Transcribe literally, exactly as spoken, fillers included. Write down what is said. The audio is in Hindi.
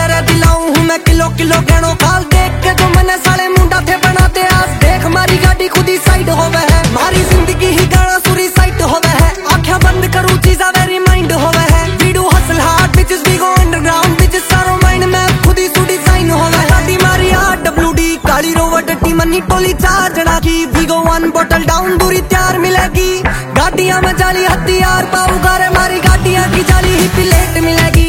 तेरे दिलाऊं हूँ मैं किलो किलो गहनो खाल देख के जो मैंने साले मुंडा थे बनाते आज देख मारी गाड़ी खुद ही साइड होवे है मारी जिंदगी ही गाना सुरी साइट होवे है आँखें बंद करूँ चीजा वेरी माइंड होवे है वीडू hustle hard bitches we go underground bitches सारो माइंड में खुद ही सुडी साइन होवे है गाड़ी मारी आर डब्ल्यू डी काली रोवर डट्टी मनी टोली चार जना की वी गो वन बोतल डाउन दूरी तैयार मिलेगी गाड़ियां में जाली हथियार पाऊंगा रे मारी गाड़ियां की जाली ही प्लेट मिलेगी।